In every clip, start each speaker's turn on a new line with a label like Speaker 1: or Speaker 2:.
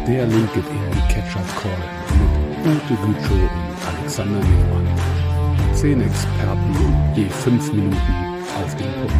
Speaker 1: Der LinkedIn Catch-up Call mit Ute Gütschow und Alexander Lehmann. 10 Experten, je 5 Minuten auf den Punkt.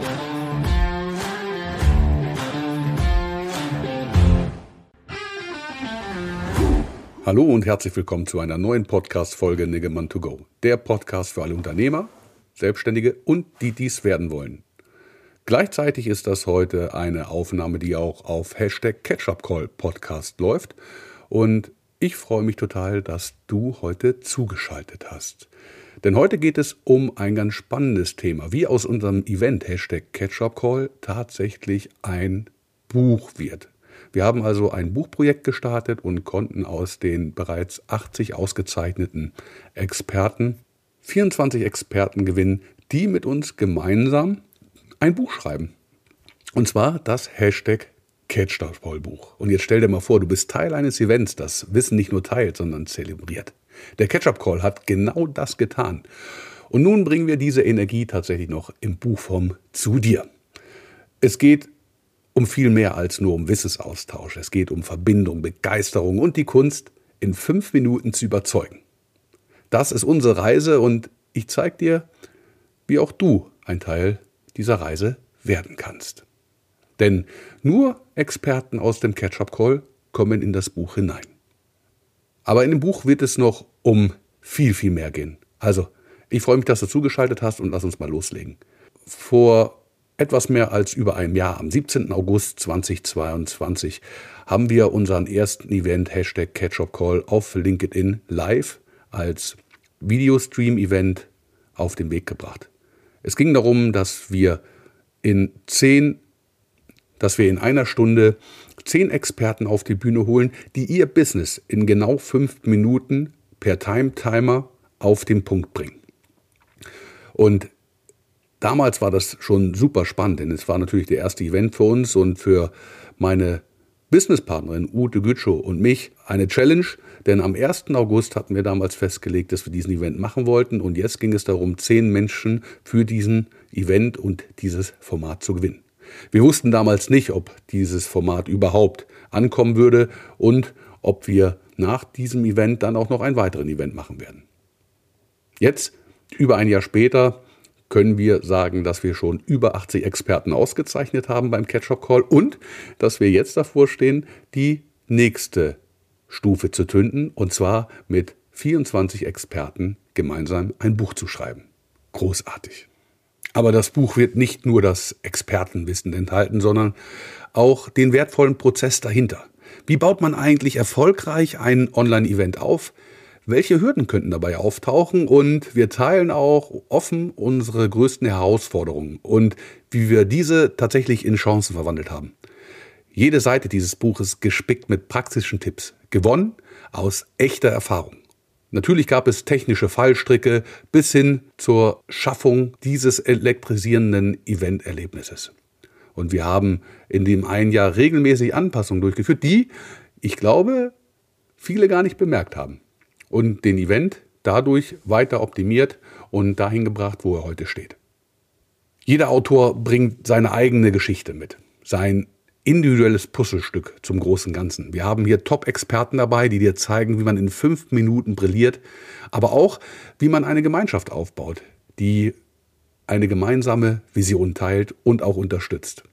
Speaker 1: Hallo und herzlich willkommen zu einer neuen Podcast-Folge Niggemann to go. Der Podcast für alle Unternehmer, Selbstständige und die dies werden wollen. Gleichzeitig ist das heute eine Aufnahme, die auch auf #CatchupCall-Podcast läuft. Und ich freue mich total, dass du heute zugeschaltet hast. Denn heute geht es um ein ganz spannendes Thema, wie aus unserem Event #CatchupCall tatsächlich ein Buch wird. Wir haben also ein Buchprojekt gestartet und konnten aus den bereits 80 ausgezeichneten Experten 24 Experten gewinnen, die mit uns gemeinsam ein Buch schreiben. Und zwar das #CatchupCall-Buch. Und jetzt stell dir mal vor, du bist Teil eines Events, das Wissen nicht nur teilt, sondern zelebriert. Der Catch-up-Call hat genau das getan. Und nun bringen wir diese Energie tatsächlich noch in Buchform zu dir. Es geht um viel mehr als nur um Wissensaustausch. Es geht um Verbindung, Begeisterung und die Kunst, in 5 Minuten zu überzeugen. Das ist unsere Reise und ich zeige dir, wie auch du ein Teil dieser Reise werden kannst. Denn nur Experten aus dem Catch-up-Call kommen in das Buch hinein. Aber in dem Buch wird es noch um viel, viel mehr gehen. Also, ich freue mich, dass du zugeschaltet hast und lass uns mal loslegen. Vor etwas mehr als über einem Jahr, am 17. August 2022, haben wir unseren ersten Event #CatchupCall auf LinkedIn live als Videostream-Event auf den Weg gebracht. Es ging darum, dass wir in einer Stunde 10 Experten auf die Bühne holen, die ihr Business in genau 5 Minuten per Timer auf den Punkt bringen. Und damals war das schon super spannend, denn es war natürlich der erste Event für uns und für meine Businesspartnerin Ute Gütschow und mich eine Challenge, denn am 1. August hatten wir damals festgelegt, dass wir diesen Event machen wollten und jetzt ging es darum, 10 Menschen für diesen Event und dieses Format zu gewinnen. Wir wussten damals nicht, ob dieses Format überhaupt ankommen würde und ob wir nach diesem Event dann auch noch einen weiteren Event machen werden. Jetzt, über ein Jahr später, können wir sagen, dass wir schon über 80 Experten ausgezeichnet haben beim Catch-up-Call und dass wir jetzt davor stehen, die nächste Stufe zu zünden, und zwar mit 24 Experten gemeinsam ein Buch zu schreiben. Großartig. Aber das Buch wird nicht nur das Expertenwissen enthalten, sondern auch den wertvollen Prozess dahinter. Wie baut man eigentlich erfolgreich ein Online-Event auf? Welche Hürden könnten dabei auftauchen? Und wir teilen auch offen unsere größten Herausforderungen und wie wir diese tatsächlich in Chancen verwandelt haben. Jede Seite dieses Buches gespickt mit praktischen Tipps, gewonnen aus echter Erfahrung. Natürlich gab es technische Fallstricke bis hin zur Schaffung dieses elektrisierenden Event-Erlebnisses. Und wir haben in dem einen Jahr regelmäßig Anpassungen durchgeführt, die, ich glaube, viele gar nicht bemerkt haben. Und den Event dadurch weiter optimiert und dahin gebracht, wo er heute steht. Jeder Autor bringt seine eigene Geschichte mit, sein individuelles Puzzlestück zum großen Ganzen. Wir haben hier Top-Experten dabei, die dir zeigen, wie man in 5 Minuten brilliert, aber auch, wie man eine Gemeinschaft aufbaut, die eine gemeinsame Vision teilt und auch unterstützt.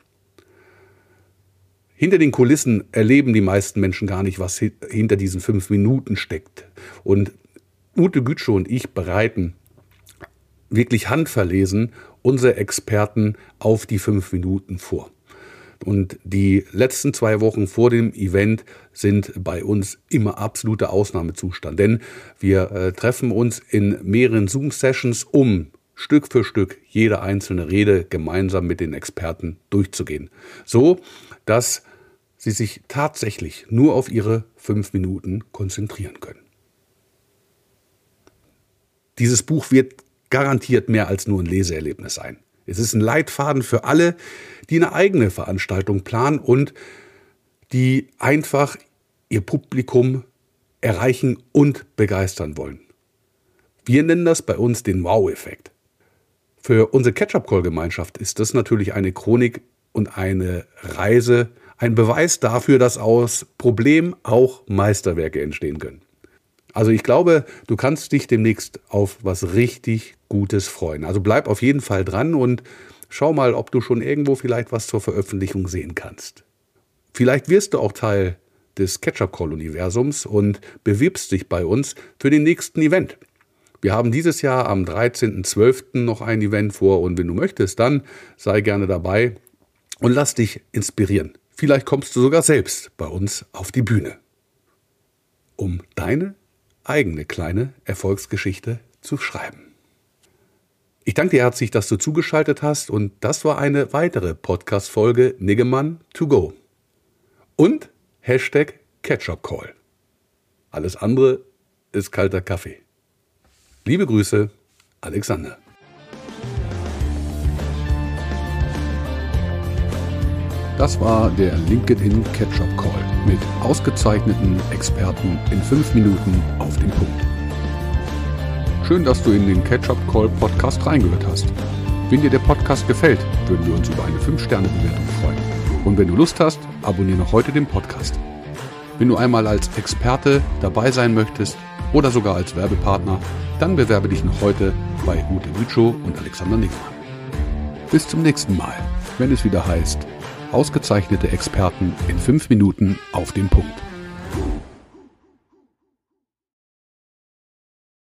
Speaker 1: Hinter den Kulissen erleben die meisten Menschen gar nicht, was hinter diesen 5 Minuten steckt. Und Ute Gütschow und ich bereiten wirklich handverlesen unsere Experten auf die 5 Minuten vor. Und die letzten 2 Wochen vor dem Event sind bei uns immer absoluter Ausnahmezustand. Denn wir treffen uns in mehreren Zoom-Sessions, um Stück für Stück jede einzelne Rede gemeinsam mit den Experten durchzugehen. So, dass sie sich tatsächlich nur auf ihre 5 Minuten konzentrieren können. Dieses Buch wird garantiert mehr als nur ein Leseerlebnis sein. Es ist ein Leitfaden für alle, die eine eigene Veranstaltung planen und die einfach ihr Publikum erreichen und begeistern wollen. Wir nennen das bei uns den Wow-Effekt. Für unsere Catch-up-Call-Gemeinschaft ist das natürlich eine Chronik und eine Reise, ein Beweis dafür, dass aus Problem auch Meisterwerke entstehen können. Also ich glaube, du kannst dich demnächst auf was richtig Gutes freuen. Also bleib auf jeden Fall dran und schau mal, ob du schon irgendwo vielleicht was zur Veröffentlichung sehen kannst. Vielleicht wirst du auch Teil des Catch-up-Call-Universums und bewirbst dich bei uns für den nächsten Event. Wir haben dieses Jahr am 13.12. noch ein Event vor und wenn du möchtest, dann sei gerne dabei und lass dich inspirieren. Vielleicht kommst du sogar selbst bei uns auf die Bühne, um deine eigene kleine Erfolgsgeschichte zu schreiben. Ich danke dir herzlich, dass du zugeschaltet hast und das war eine weitere Podcast-Folge Niggemann to go. Und #CatchupCall. Alles andere ist kalter Kaffee. Liebe Grüße, Alexander. Das war der LinkedIn Catch-up Call mit ausgezeichneten Experten in 5 Minuten auf den Punkt. Schön, dass du in den Catch-up Call Podcast reingehört hast. Wenn dir der Podcast gefällt, würden wir uns über eine 5-Sterne-Bewertung freuen. Und wenn du Lust hast, abonniere noch heute den Podcast. Wenn du einmal als Experte dabei sein möchtest oder sogar als Werbepartner, dann bewerbe dich noch heute bei Ute Lütschow und Alexander Niggemann. Bis zum nächsten Mal, wenn es wieder heißt, ausgezeichnete Experten in 5 Minuten auf den Punkt.